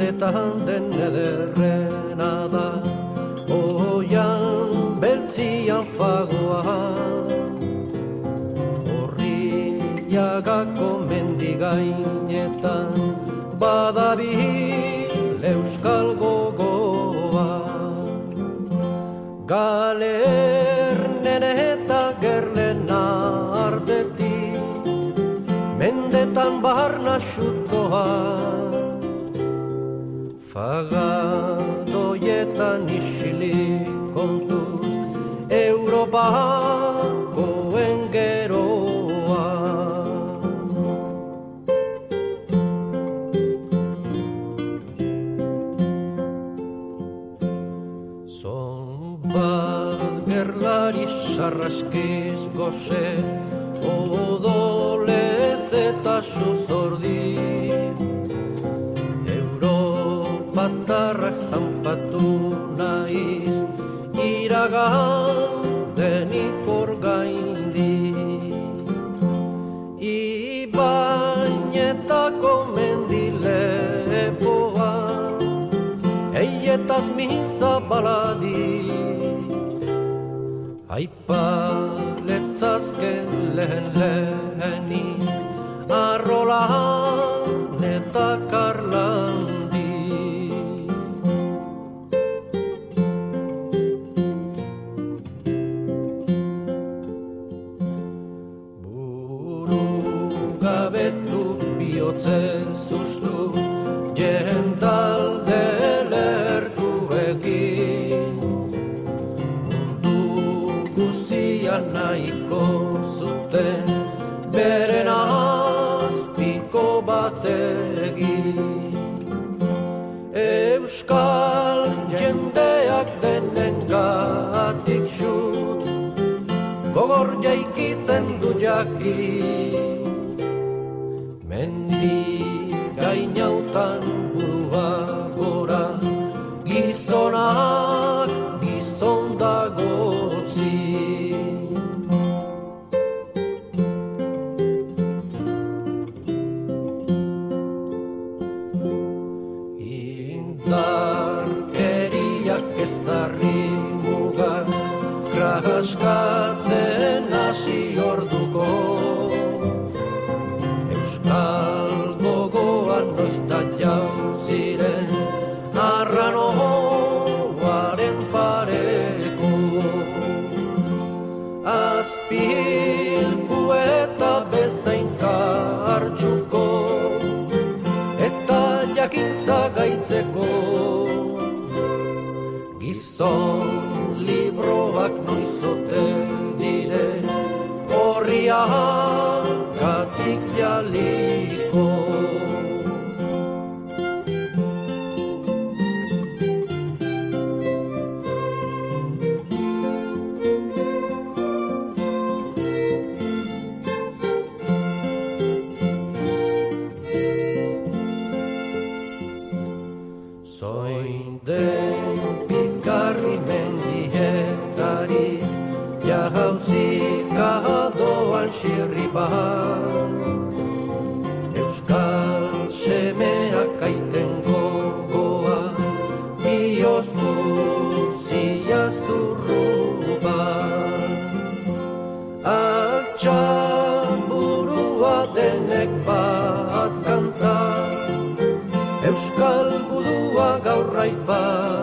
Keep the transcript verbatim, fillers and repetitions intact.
Beltzetan den ederrena da, oian beltzian fagoa. Horriagako mendigainetan badabil euskal gogoa. Galernen eta gerlena artetik mendetan barna xutoa. Fagadoietan isilik kontuz Europakoen geroa. Zonbat gerlari sarraskiz goze, odolez eta suzordi. Batarrak zanpatu naiz, iragan denik orgaindi. Ibainetako mendilepoa, eietaz mintza baladi. Aipaletzazken lehen lehenik, arrolan eta karlan. Biotzen zuztu jendalde lertuekin. Mundu guzia nahiko zuten beren azpiko bategin. Euskal jendeak denengatik xut, gogor jaikitzen du jakin. Mendi gainautan burua gora, gizonak gizon dagotzi. Indarkeriak ezarri mugan, krahaskatzen hasi orduko. Euskal gogoan noizta jauziren arranoaren pareko. Azpilku eta bezain kartxuko eta jakintza gaitzeko. Gizon libroak noizote dire horriak katik jaliko. Zoin den pizgarri mendietarik, jauzik adoan xirriban. Euskal semeak aiten gogoa, bioztu ziazurruban. Altxan burua denek bat kanta, Euskal gudua gaur aipa.